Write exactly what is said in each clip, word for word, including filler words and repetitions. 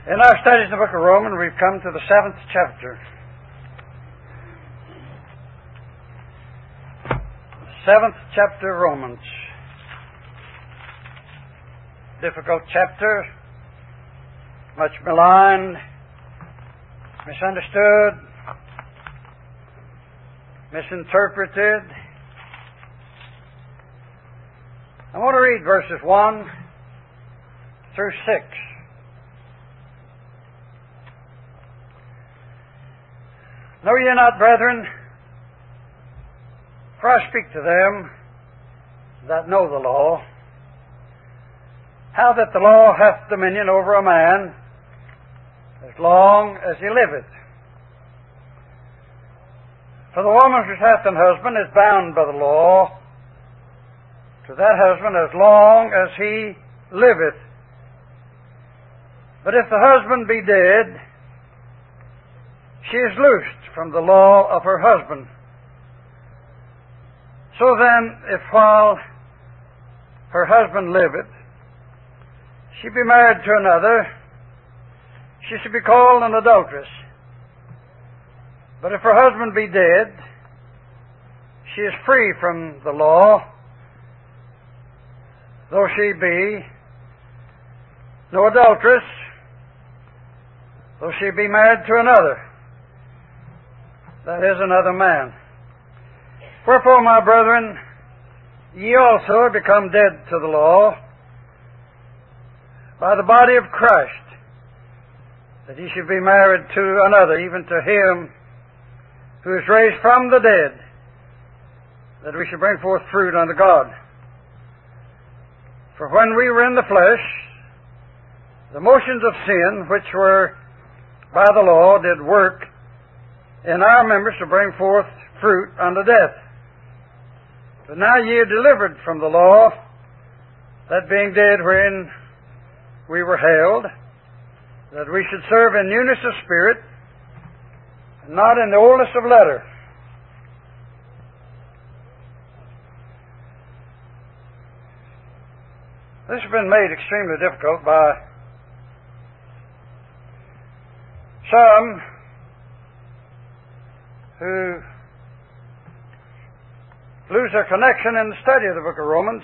In our studies in the book of Romans, we've come to the seventh chapter. Seventh chapter of Romans. Difficult chapter, much maligned, misunderstood, misinterpreted. I want to read verses one through six. Know ye not, brethren, for I speak to them that know the law, how that the law hath dominion over a man as long as he liveth. For the woman which hath an husband is bound by the law to that husband as long as he liveth. But if the husband be dead, she is loosed from the law of her husband. So then, if while her husband liveth, she be married to another, she should be called an adulteress. But if her husband be dead, she is free from the law, though she be no adulteress, though she be married to another, that is, another man. Wherefore, my brethren, ye also are become dead to the law by the body of Christ, that ye should be married to another, even to him who is raised from the dead, that we should bring forth fruit unto God. For when we were in the flesh, the motions of sin, which were by the law, did work in our members to bring forth fruit unto death. But now ye are delivered from the law, that being dead wherein we were held, that we should serve in newness of spirit, and not in the oldness of letter. This has been made extremely difficult by some who lose their connection in the study of the book of Romans.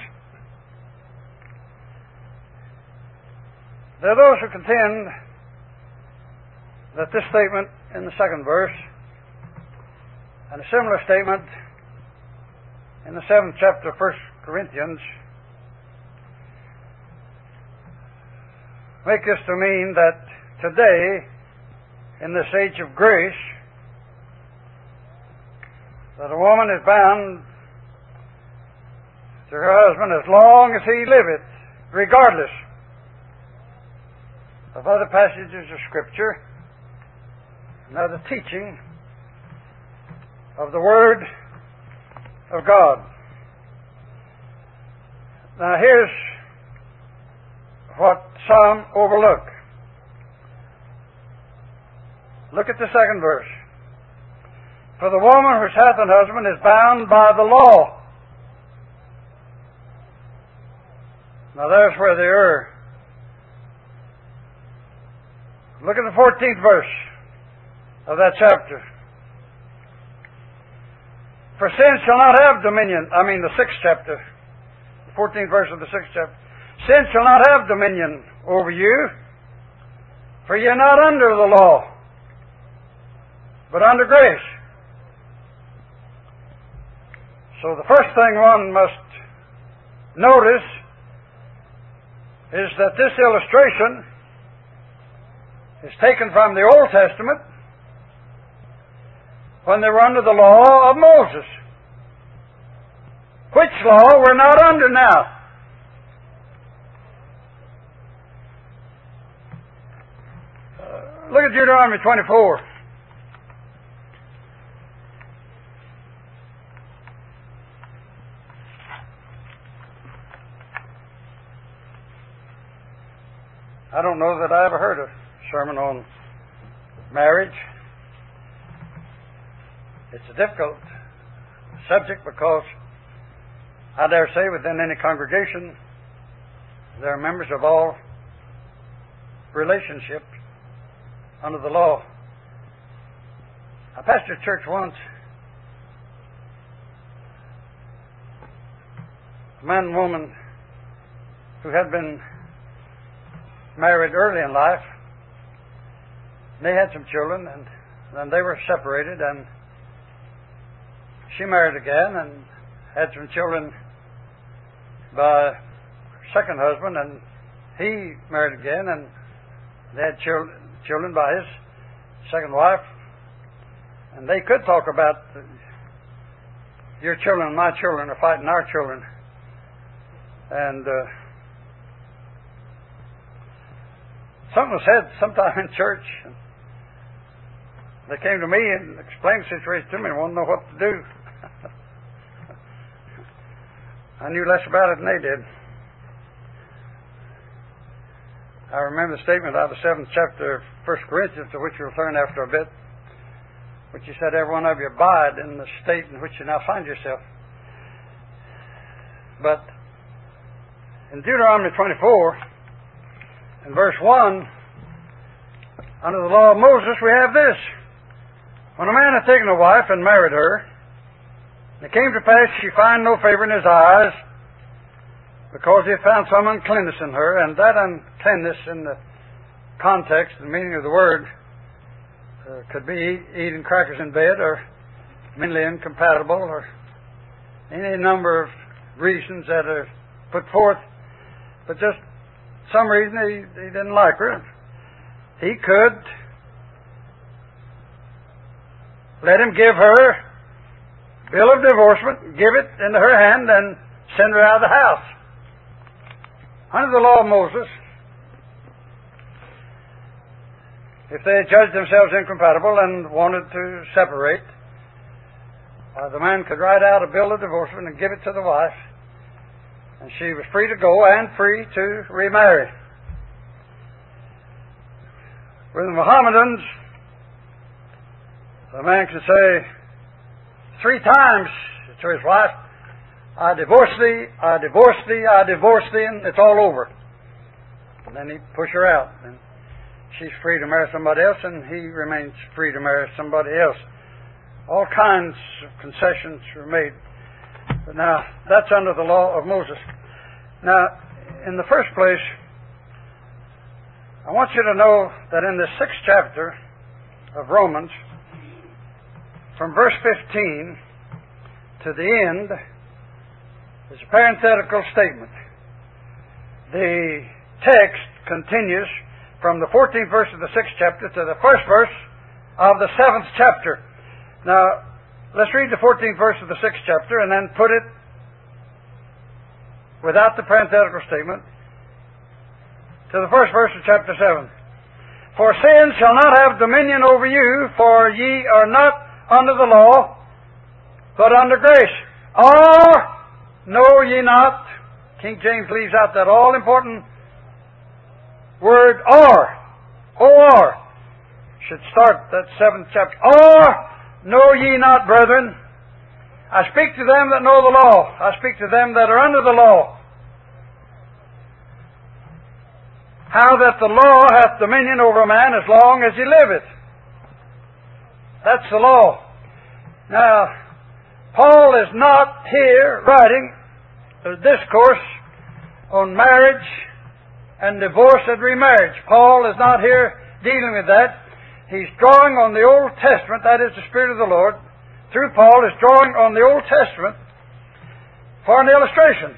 There are those who contend that this statement in the second verse and a similar statement in the seventh chapter of First Corinthians make this to mean that today, in this age of grace, that a woman is bound to her husband as long as he liveth, regardless of other passages of Scripture and other teaching of the Word of God. Now here's what some overlook. Look at the second verse. For the woman which hath an husband is bound by the law. Now there's where they err. Look at the fourteenth verse of that chapter. For sin shall not have dominion. I mean the sixth chapter. The fourteenth verse of the sixth chapter. Sin shall not have dominion over you, for ye are not under the law, but under grace. So the first thing one must notice is that this illustration is taken from the Old Testament when they were under the law of Moses, which law we're not under now. Uh, look at Deuteronomy twenty-four. I don't know that I ever heard a sermon on marriage. It's a difficult subject because I dare say within any congregation there are members of all relationships under the law. I pastored a church once. A man and woman who had been married early in life. They had some children, and then they were separated, and she married again and had some children by her second husband, and he married again, and they had children, children by his second wife. And they could talk about your children and my children are fighting our children. And uh, something was said sometime in church. And they came to me and explained the situation to me and wanted to know what to do. I knew less about it than they did. I remember the statement out of the seventh chapter of First Corinthians, to which we'll turn after a bit, which he said, every one of you abide in the state in which you now find yourself. But in Deuteronomy twenty-four, in verse one, under the law of Moses, we have this. When a man had taken a wife and married her, and it came to pass she found no favor in his eyes, because he had found some uncleanness in her, and that uncleanness in the context and meaning of the word uh, could be eat, eating crackers in bed, or mentally incompatible, or any number of reasons that are put forth, but just some reason he, he didn't like her. He could let him give her a bill of divorcement, give it into her hand, and send her out of the house. Under the law of Moses, if they had judged themselves incompatible and wanted to separate, uh, the man could write out a bill of divorcement and give it to the wife, and she was free to go and free to remarry. With the Mohammedans, the man can say three times to his wife, I divorce thee, I divorce thee, I divorce thee, and it's all over. And then he'd push her out, and she's free to marry somebody else, and he remains free to marry somebody else. All kinds of concessions were made. But now, that's under the law of Moses. Now, in the first place, I want you to know that in the sixth chapter of Romans, from verse fifteen to the end, is a parenthetical statement. The text continues from the fourteenth verse of the sixth chapter to the first verse of the seventh chapter. Now, let's read the fourteenth verse of the sixth chapter and then put it without the parenthetical statement to the first verse of chapter seven. For sin shall not have dominion over you, for ye are not under the law, but under grace. Or know ye not, King James leaves out that all-important word, or. Or. Should start that seventh chapter. Or know ye not, brethren, I speak to them that know the law. I speak to them that are under the law. How that the law hath dominion over a man as long as he liveth. That's the law. Now, Paul is not here writing a discourse on marriage and divorce and remarriage. Paul is not here dealing with that. He's drawing on the Old Testament, that is the Spirit of the Lord, through Paul, is drawing on the Old Testament for an illustration.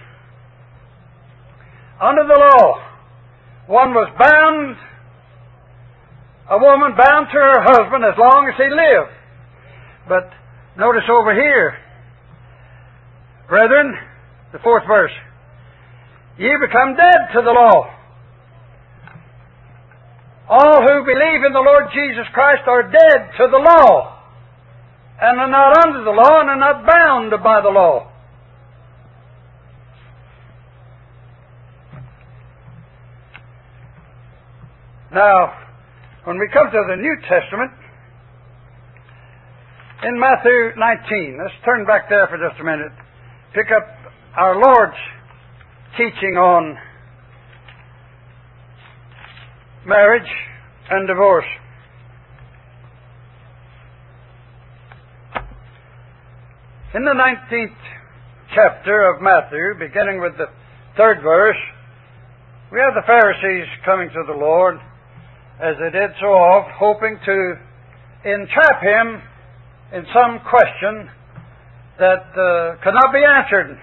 Under the law, one was bound, a woman bound to her husband as long as he lived. But notice over here, brethren, the fourth verse, ye become dead to the law. All who believe in the Lord Jesus Christ are dead to the law, and are not under the law, and are not bound by the law. Now, when we come to the New Testament, in Matthew nineteen, let's turn back there for just a minute. Pick up our Lord's teaching on marriage and divorce. In the nineteenth chapter of Matthew, beginning with the third verse, we have the Pharisees coming to the Lord, as they did so oft, hoping to entrap Him in some question that uh, could not be answered.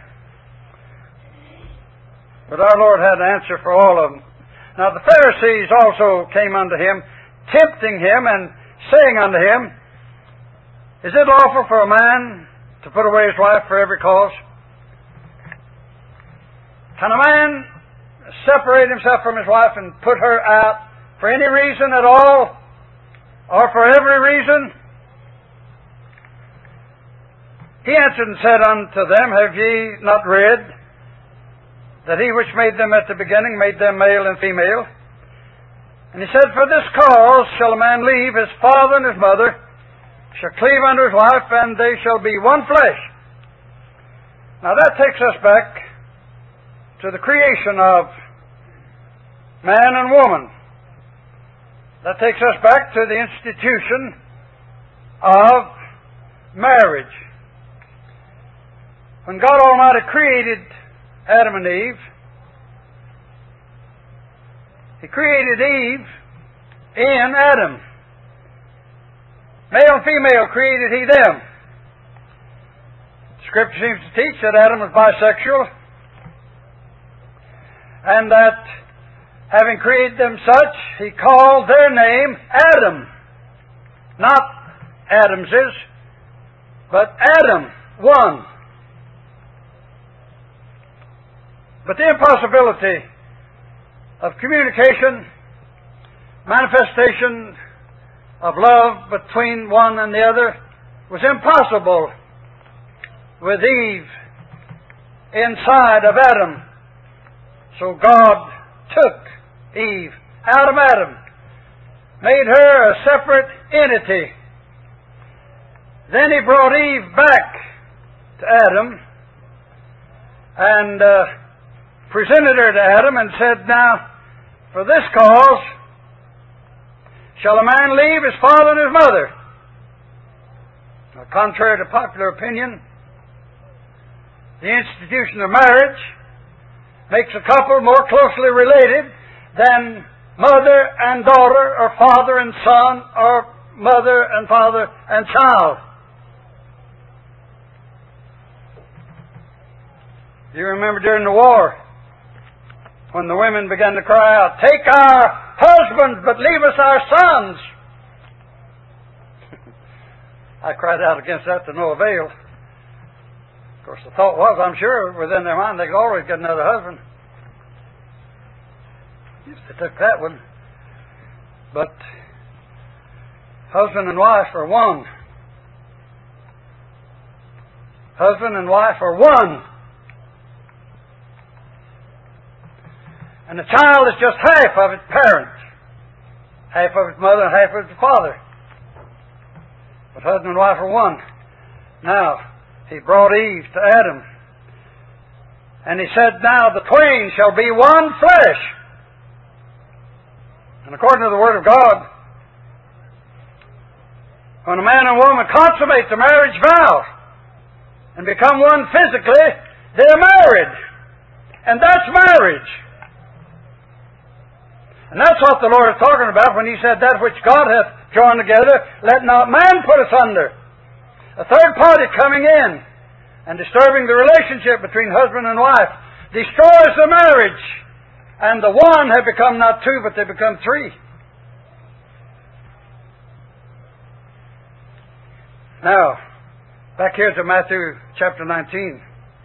But our Lord had an answer for all of them. Now the Pharisees also came unto Him, tempting Him and saying unto Him, Is it lawful for a man to put away his wife for every cause? Can a man separate himself from his wife and put her out for any reason at all, or for every reason? He answered and said unto them, Have ye not read that He which made them at the beginning made them male and female? And He said, For this cause shall a man leave his father and his mother, shall cleave unto his wife, and they shall be one flesh. Now that takes us back to the creation of man and woman. That takes us back to the institution of marriage. When God Almighty created Adam and Eve, He created Eve in Adam. Male and female created He them. Scripture seems to teach that Adam was bisexual, and that having created them such, He called their name Adam. Not Adams's, but Adam, one. But the impossibility of communication, manifestation of love between one and the other was impossible with Eve inside of Adam. So God took Eve out of Adam, made her a separate entity. Then He brought Eve back to Adam and uh, presented her to Adam and said, Now, for this cause shall a man leave his father and his mother. Now, contrary to popular opinion, the institution of marriage makes a couple more closely related than mother and daughter, or father and son, or mother and father and child. You remember during the war, when the women began to cry out, Take our husbands, but leave us our sons. I cried out against that to no avail. Of course, the thought was, I'm sure, within their mind, they could always get another husband. If they took that one. But husband and wife are one. Husband and wife are one. And the child is just half of its parent. Half of its mother and half of its father. But husband and wife are one. Now, He brought Eve to Adam. And He said, Now the twain shall be one flesh. And according to the Word of God, when a man and woman consummate the marriage vow and become one physically, they're married. And that's marriage. And that's what the Lord is talking about when He said, That which God hath joined together, let not man put asunder. A third party coming in and disturbing the relationship between husband and wife destroys the marriage. And the one have become not two, but they become three. Now, back here to Matthew chapter nineteen,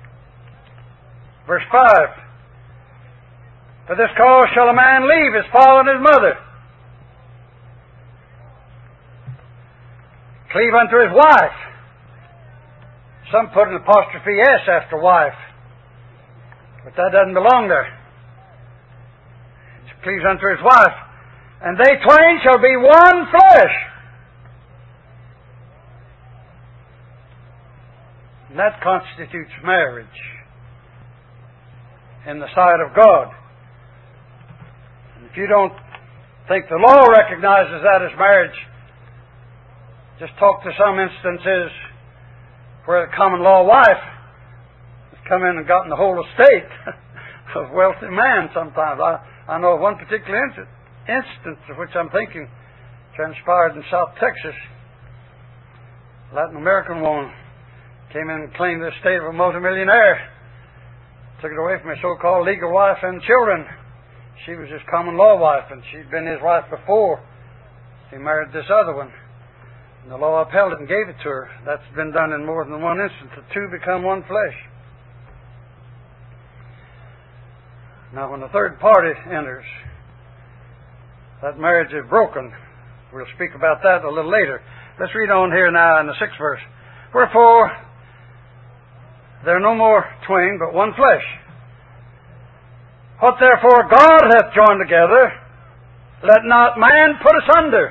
verse five. For this cause shall a man leave his father and his mother, cleave unto his wife. Some put an apostrophe S after wife, but that doesn't belong there. It cleaves unto his wife, and they twain shall be one flesh. And that constitutes marriage in the sight of God. If you don't think the law recognizes that as marriage, just talk to some instances where the common law wife has come in and gotten the whole estate of wealthy man sometimes. I, I know of one particular instance, instance of which I'm thinking transpired in South Texas. A Latin American woman came in and claimed the estate of a multimillionaire. Took it away from his so-called legal wife and children. She was his common law wife, and she'd been his wife before he married this other one. And the law upheld it and gave it to her. That's been done in more than one instance. The two become one flesh. Now, when the third party enters, that marriage is broken. We'll speak about that a little later. Let's read on here now in the sixth verse. Wherefore, there are no more twain, but one flesh. What therefore God hath joined together, let not man put asunder.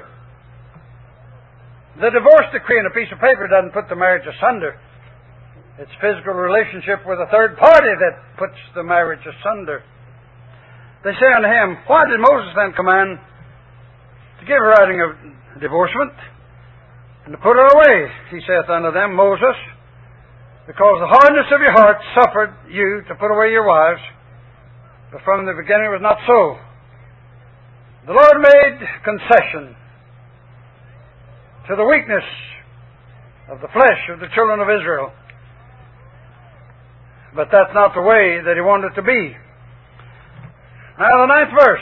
The divorce decree in a piece of paper doesn't put the marriage asunder. It's physical relationship with a third party that puts the marriage asunder. They say unto him, Why did Moses then command to give writing of divorcement, and to put her away? He saith unto them, Moses, because the hardness of your heart suffered you to put away your wives, but from the beginning it was not so. The Lord made concession to the weakness of the flesh of the children of Israel. But that's not the way that He wanted it to be. Now the ninth verse.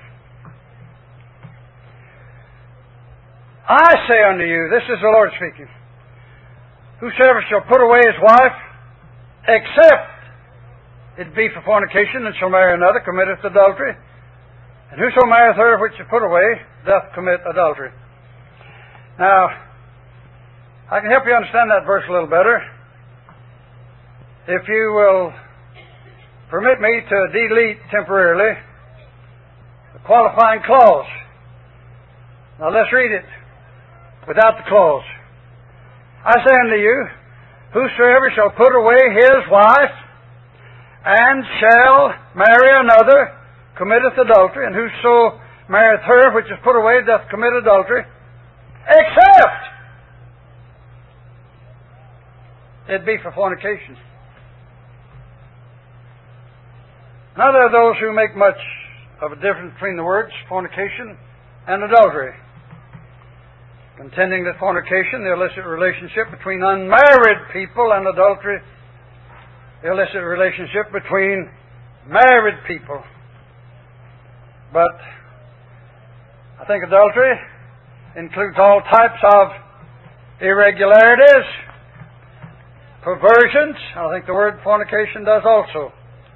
I say unto you, this is the Lord speaking, whosoever shall put away his wife, except it be for fornication, and shall marry another, committeth adultery. And whoso marrieth her which is put away, doth commit adultery. Now, I can help you understand that verse a little better if you will permit me to delete temporarily the qualifying clause. Now let's read it without the clause. I say unto you, whosoever shall put away his wife, and shall marry another, committeth adultery, and whoso marrieth her which is put away doth commit adultery, except it be for fornication. Now there are those who make much of a difference between the words fornication and adultery, contending that fornication, the illicit relationship between unmarried people, and adultery, the illicit relationship between married people. But I think adultery includes all types of irregularities, perversions. I think the word fornication does also.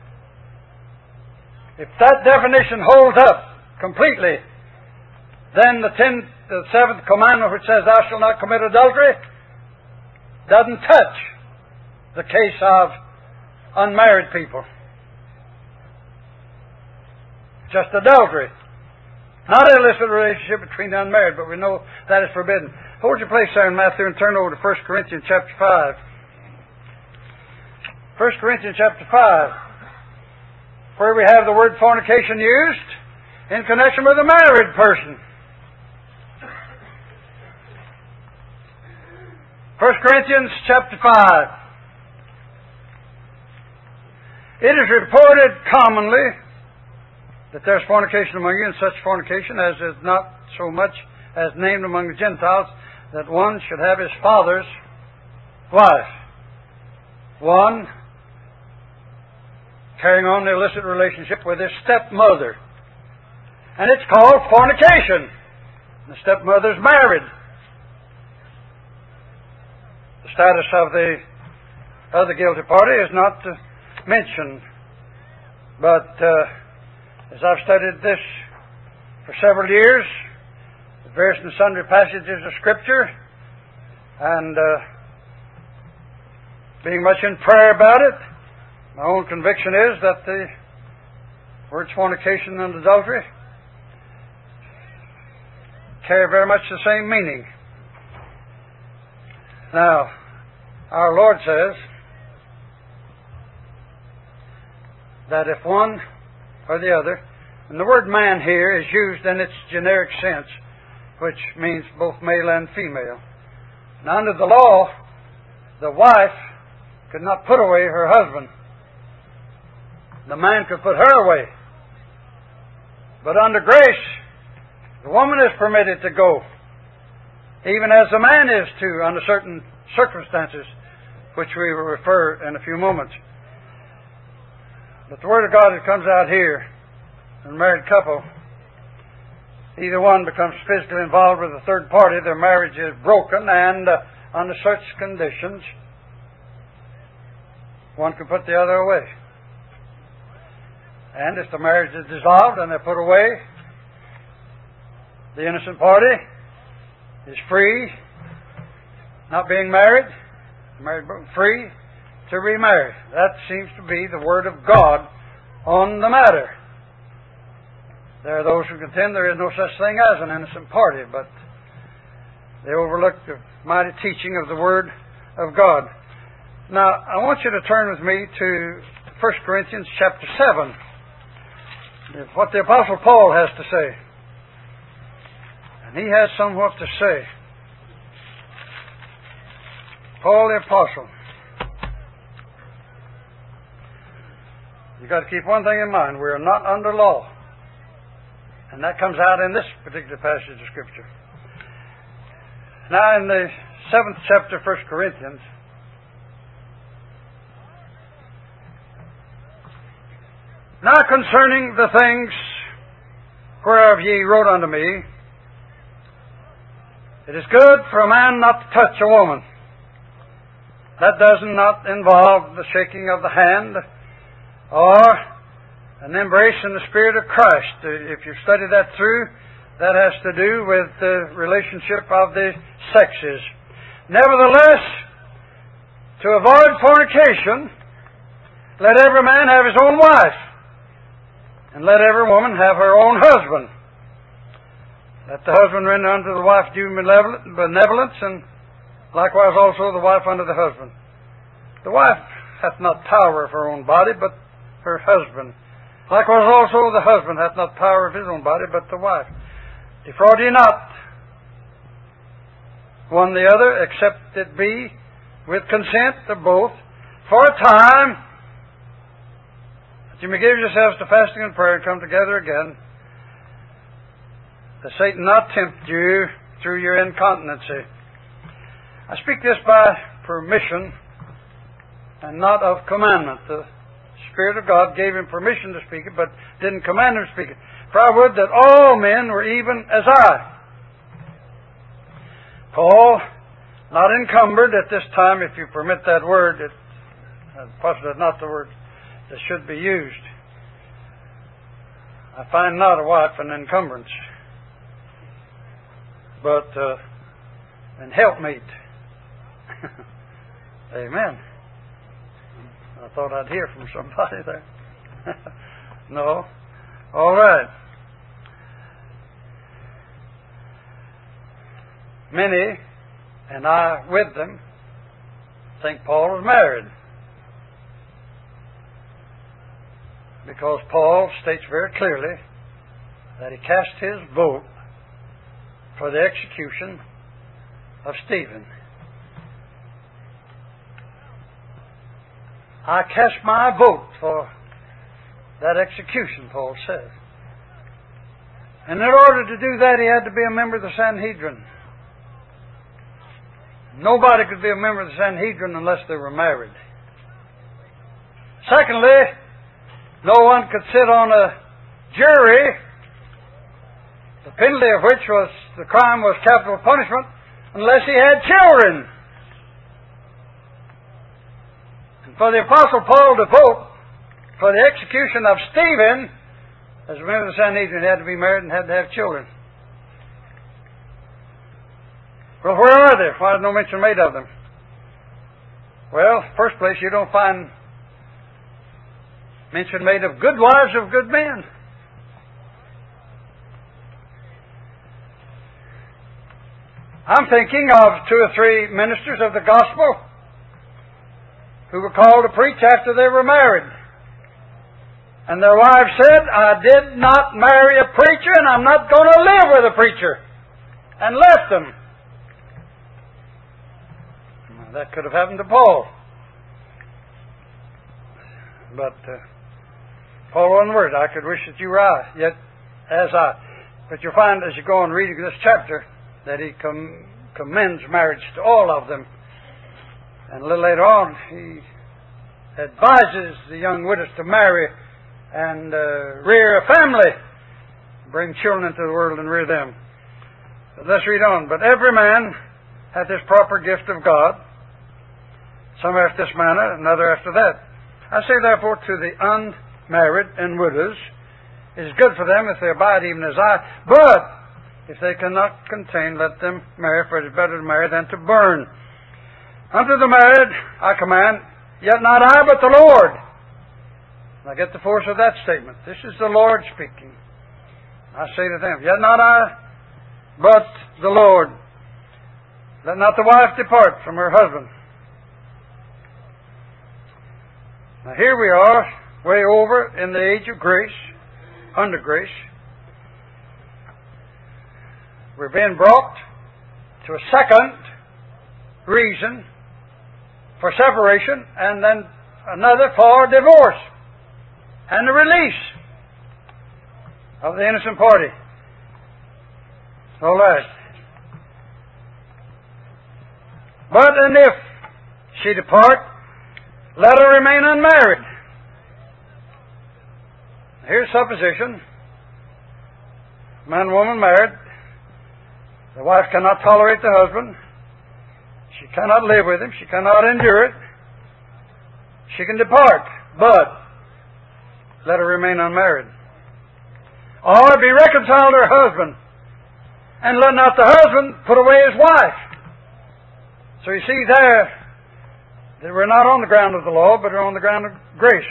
If that definition holds up completely, then the tenth, the seventh commandment, which says, "Thou shalt not commit adultery," doesn't touch the case of unmarried people. Just adultery. Not an illicit relationship between the unmarried, but we know that is forbidden. Hold your place there in Matthew and turn over to First Corinthians chapter five. First Corinthians chapter five, where we have the word fornication used in connection with a married person. First Corinthians chapter five. It is reported commonly that there's fornication among you, and such fornication as is not so much as named among the Gentiles, that one should have his father's wife. One carrying on the illicit relationship with his stepmother. And it's called fornication. The stepmother's married. The status of the other guilty party is not uh, mentioned. But uh, as I've studied this for several years, the various and sundry passages of Scripture, and uh, being much in prayer about it, my own conviction is that the words fornication and adultery carry very much the same meaning. Now, our Lord says that if one or the other, and the word man here is used in its generic sense, which means both male and female. Now, under the law, the wife could not put away her husband. The man could put her away. But under grace, the woman is permitted to go, even as the man is too, under certain circumstances, which we will refer in a few moments. But the Word of God that comes out here, in a married couple, either one becomes physically involved with a third party, their marriage is broken, and uh, under such conditions, one can put the other away. And if the marriage is dissolved and they're put away, the innocent party is free, not being married, married free to remarry. That seems to be the Word of God on the matter. There are those who contend there is no such thing as an innocent party, but they overlook the mighty teaching of the Word of God. Now, I want you to turn with me to First Corinthians chapter seven. What the Apostle Paul has to say. And he has somewhat to say. Paul the Apostle. You've got to keep one thing in mind. We are not under law. And that comes out in this particular passage of Scripture. Now in the seventh chapter of First Corinthians, now concerning the things whereof ye wrote unto me, it is good for a man not to touch a woman. That does not involve the shaking of the hand or an embrace in the Spirit of Christ. If you study that through, that has to do with the relationship of the sexes. Nevertheless, to avoid fornication, let every man have his own wife, and let every woman have her own husband. Let the husband render unto the wife due benevolence, and likewise also the wife unto the husband. The wife hath not power of her own body, but her husband. Likewise also the husband hath not power of his own body, but the wife. Defraud ye not one the other, except it be with consent of both, for a time, that you may give yourselves to fasting and prayer and come together again, that Satan not tempt you through your incontinency. I speak this by permission and not of commandment. The Spirit of God gave him permission to speak it, but didn't command him to speak it. For I would that all men were even as I. Paul, not encumbered at this time, if you permit that word, it possibly not the word that should be used. I find not a wife an encumbrance, but uh, an helpmeet. Amen. I thought I'd hear from somebody there. No. All right. Many, and I with them, think Paul was married. Because Paul states very clearly that he cast his vote for the execution of Stephen. I cast my vote for that execution, Paul says. And in order to do that, he had to be a member of the Sanhedrin. Nobody could be a member of the Sanhedrin unless they were married. Secondly, no one could sit on a jury, the penalty of which was the crime was capital punishment, unless he had children. And for the Apostle Paul to vote for the execution of Stephen, as a member of the Sanhedrin, he had to be married and had to have children. Well, where are they? Why is no mention made of them? Well, first place, you don't find mention made of good wives of good men. I'm thinking of two or three ministers of the gospel who were called to preach after they were married. And their wives said, I did not marry a preacher and I'm not going to live with a preacher. And left them. That could have happened to Paul. But uh, Paul wasn't worried. I could wish that you were I, yet as I. But you'll find as you go on reading this chapter that he com- commends marriage to all of them. And a little later on, he advises the young widows to marry and uh, rear a family, bring children into the world and rear them. But let's read on. But every man hath his proper gift of God, some after this manner, another after that. I say therefore to the unmarried and widows, it is good for them if they abide even as I, but if they cannot contain, let them marry, for it is better to marry than to burn. Unto the married I command, yet not I, but the Lord. Now get the force of that statement. This is the Lord speaking. I say to them, yet not I, but the Lord. Let not the wife depart from her husband. Now here we are, way over in the age of grace, under grace. We're being brought to a second reason for separation, and then another for divorce and the release of the innocent party. All right. But and if she depart, let her remain unmarried. Here's supposition. Man and woman married. The wife cannot tolerate the husband. She cannot live with him. She cannot endure it. She can depart, but let her remain unmarried. Or be reconciled to her husband, and let not the husband put away his wife. So you see there that we're not on the ground of the law, but we're on the ground of grace.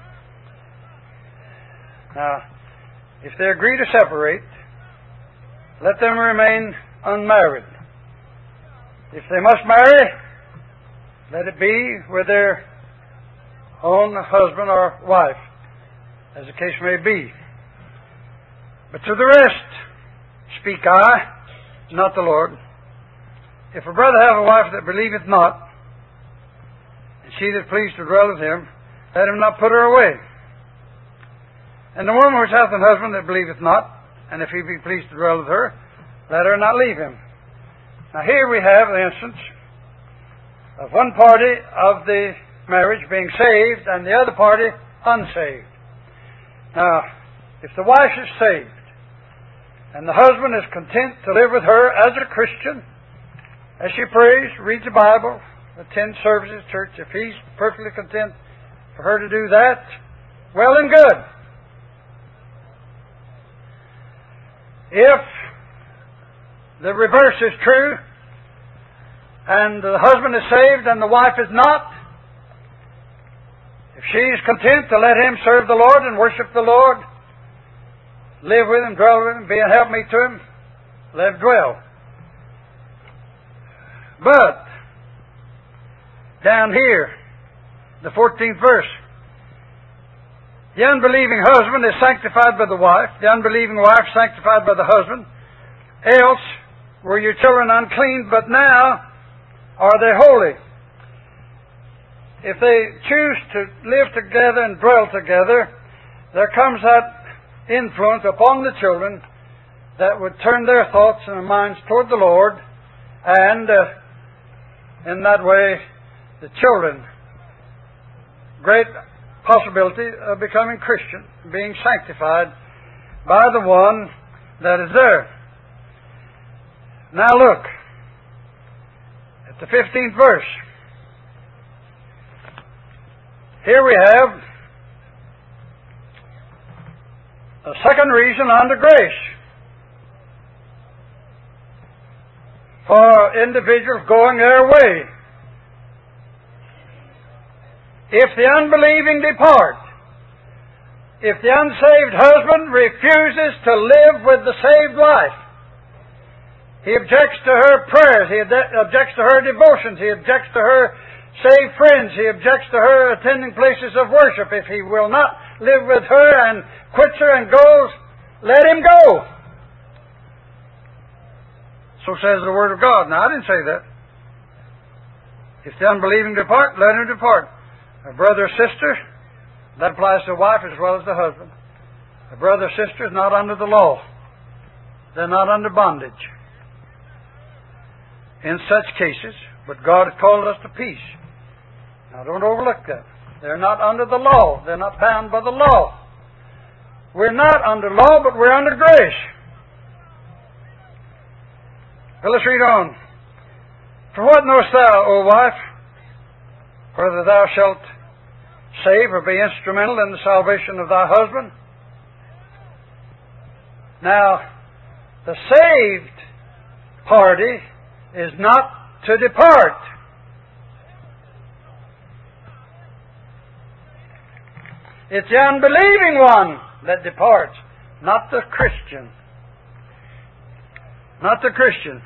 Now, if they agree to separate, let them remain unmarried. If they must marry, let it be with their own husband or wife, as the case may be. But to the rest speak I, not the Lord. If a brother have a wife that believeth not, and she that pleased to dwell with him, let him not put her away. And the woman which hath an husband that believeth not, and if he be pleased to dwell with her, let her not leave him. Now here we have the instance of one party of the marriage being saved and the other party unsaved. Now, if the wife is saved and the husband is content to live with her as a Christian, as she prays, reads the Bible, attends services, church, if he's perfectly content for her to do that, well and good. If the reverse is true, and the husband is saved and the wife is not, if she is content to let him serve the Lord and worship the Lord, live with him, dwell with him, be a helpmeet to him, let him dwell. But, down here, the fourteenth verse, the unbelieving husband is sanctified by the wife, the unbelieving wife sanctified by the husband. Else were your children unclean, but now are they holy. If they choose to live together and dwell together, there comes that influence upon the children that would turn their thoughts and their minds toward the Lord, and uh, in that way, the children, great possibility of becoming Christian, being sanctified by the one that is there. Now look at the fifteenth verse. Here we have a second reason unto grace for individuals going their way. If the unbelieving depart, if the unsaved husband refuses to live with the saved wife, he objects to her prayers, he objects to her devotions, he objects to her saved friends, he objects to her attending places of worship. If he will not live with her and quits her and goes, let him go. So says the Word of God. Now, I didn't say that. If the unbelieving depart, let him depart. A brother or sister, that applies to the wife as well as the husband. A brother or sister is not under the law. They're not under bondage. In such cases, but God has called us to peace. Now don't overlook that. They're not under the law. They're not bound by the law. We're not under law, but we're under grace. Well, let's read on. For what knowest thou, O wife, whether thou shalt save or be instrumental in the salvation of thy husband? Now, the saved party is not to depart. It's the unbelieving one that departs, not the Christian. Not the Christian.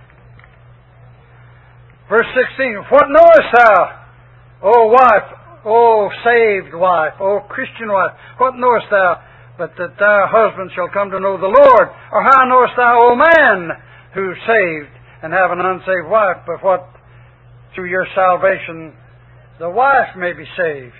Verse sixteen, what knowest thou, O wife, O saved wife, O Christian wife, what knowest thou but that thy husband shall come to know the Lord? Or how knowest thou, O man, who is saved and have an unsaved wife, but what through your salvation the wife may be saved?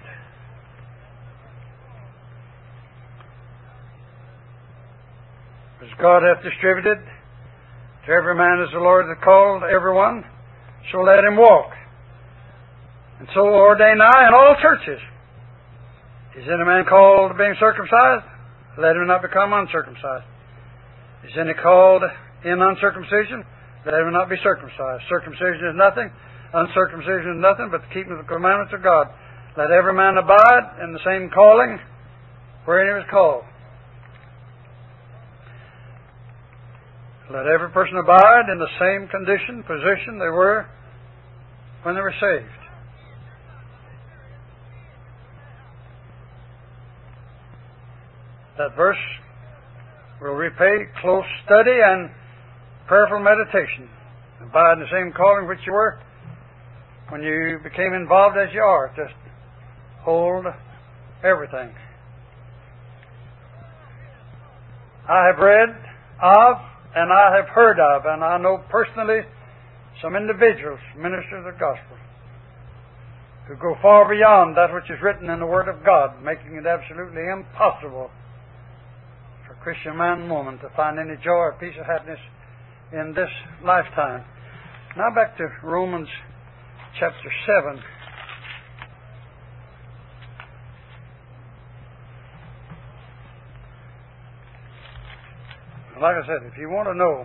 As God hath distributed to every man as the Lord hath called everyone, so let him walk. And so ordain I in all churches. Is any man called being circumcised? Let him not become uncircumcised. Is any called in uncircumcision? Let him not be circumcised. Circumcision is nothing. Uncircumcision is nothing but the keeping of the commandments of God. Let every man abide in the same calling wherein he was called. Let every person abide in the same condition, position they were when they were saved. That verse will repay close study and prayerful meditation. Abide in the same calling which you were when you became involved as you are. Just hold everything. I have read of and I have heard of, and I know personally some individuals, ministers of the gospel, who go far beyond that which is written in the Word of God, making it absolutely impossible for a Christian man and woman to find any joy or peace or happiness in this lifetime. Now back to Romans chapter seven. Like I said, if you want to know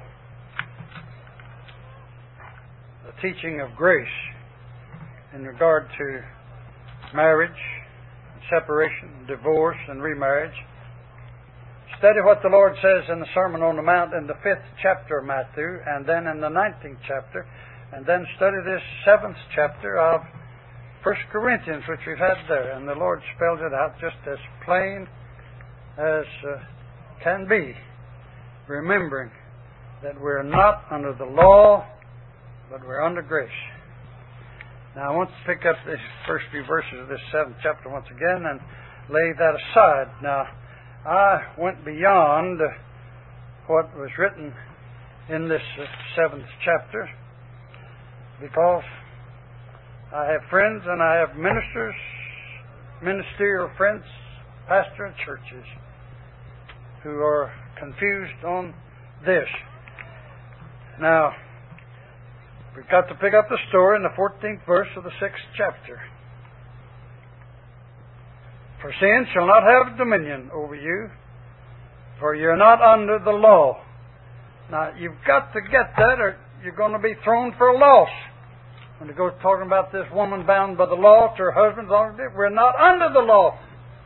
the teaching of grace in regard to marriage, separation, divorce, and remarriage, study what the Lord says in the Sermon on the Mount in the fifth chapter of Matthew, and then in the nineteenth chapter, and then study this seventh chapter of First Corinthians, which we've had there, and the Lord spells it out just as plain as uh, can be, remembering that we're not under the law, but we're under grace. Now I want to pick up the first few verses of this seventh chapter once again and lay that aside. Now, I went beyond what was written in this seventh chapter because I have friends and I have ministers, ministerial friends, pastors of churches who are confused on this. Now, we've got to pick up the story in the fourteenth verse of the sixth chapter. For sin shall not have dominion over you, for you're not under the law. Now, you've got to get that or you're going to be thrown for a loss. When it goes talking about this woman bound by the law to her husband, we're not under the law.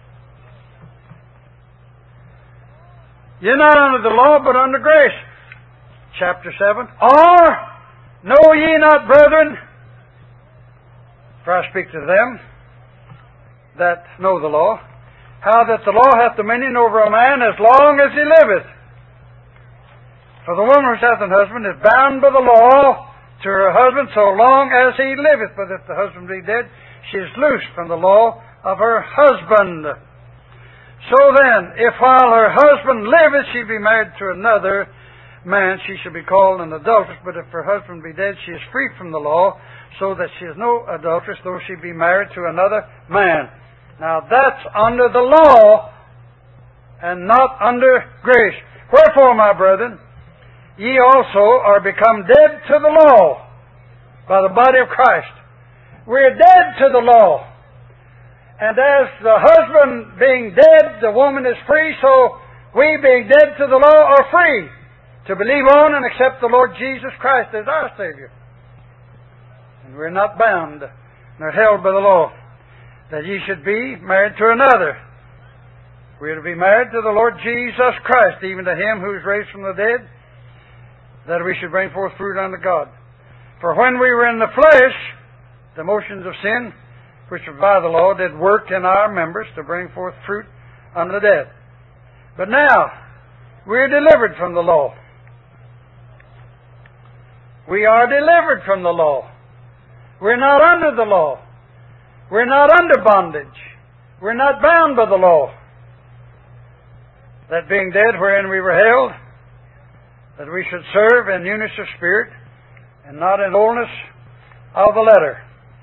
You're not under the law, but under grace. Chapter seven. Or, know ye not, brethren, for I speak to them that know the law, how that the law hath dominion over a man as long as he liveth. For the woman which hath an husband is bound by the law to her husband so long as he liveth. But if the husband be dead, she is loosed from the law of her husband. So then, if while her husband liveth she be married to another, man, she shall be called an adulteress, but if her husband be dead, she is free from the law, so that she is no adulteress, though she be married to another man. Now that's under the law, and not under grace. Wherefore, my brethren, ye also are become dead to the law by the body of Christ. We are dead to the law. And as the husband being dead, the woman is free, so we being dead to the law are free to believe on and accept the Lord Jesus Christ as our Savior. And we're not bound nor held by the law that ye should be married to another. We are to be married to the Lord Jesus Christ, even to Him who is raised from the dead, that we should bring forth fruit unto God. For when we were in the flesh, the motions of sin, which were by the law, did work in our members to bring forth fruit unto death. But now, we are delivered from the law. We are delivered from the law. We're not under the law. We're not under bondage. We're not bound by the law. That being dead wherein we were held, that we should serve in newness of spirit, and not in oldness of the letter.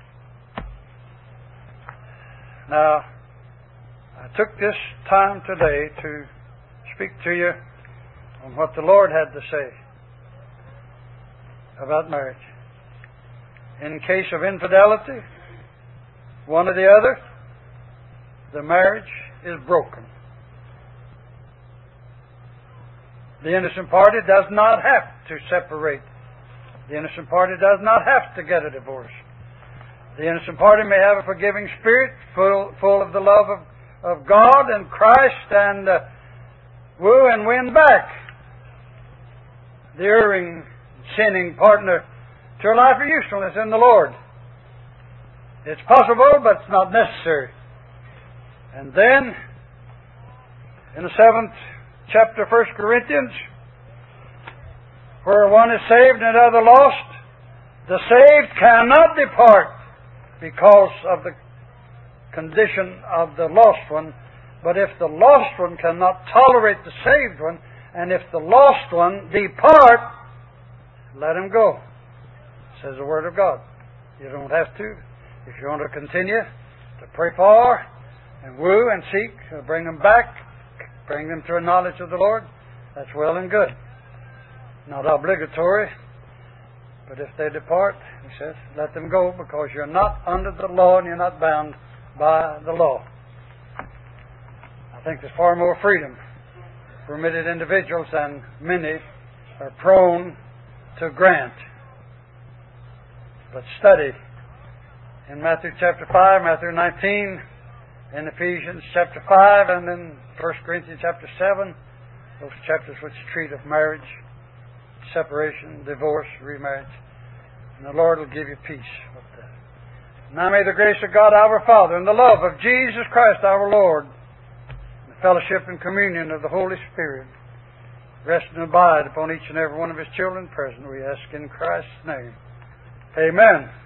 Now, I took this time today to speak to you on what the Lord had to say about marriage. In case of infidelity, one or the other, the marriage is broken. The innocent party does not have to separate. The innocent party does not have to get a divorce. The innocent party may have a forgiving spirit, full, full of the love of, of God and Christ, and uh, woo and win back the erring, sinning partner to a life of usefulness in the Lord. It's possible, but it's not necessary. And then, in the seventh chapter of First Corinthians, where one is saved and another lost, the saved cannot depart because of the condition of the lost one. But if the lost one cannot tolerate the saved one, and if the lost one depart, let him go, says the Word of God. You don't have to. If you want to continue to pray for and woo and seek to bring them back, bring them to a knowledge of the Lord, that's well and good. Not obligatory, but if they depart, he says, let them go, because you're not under the law and you're not bound by the law. I think there's far more freedom for permitted individuals than many are prone to grant. But study in Matthew chapter five, Matthew nineteen, in Ephesians chapter five, and in First Corinthians chapter seven, those chapters which treat of marriage, separation, divorce, remarriage. And the Lord will give you peace with that. Now may the grace of God our Father and the love of Jesus Christ our Lord, and the fellowship and communion of the Holy Spirit rest and abide upon each and every one of His children present, we ask in Christ's name. Amen.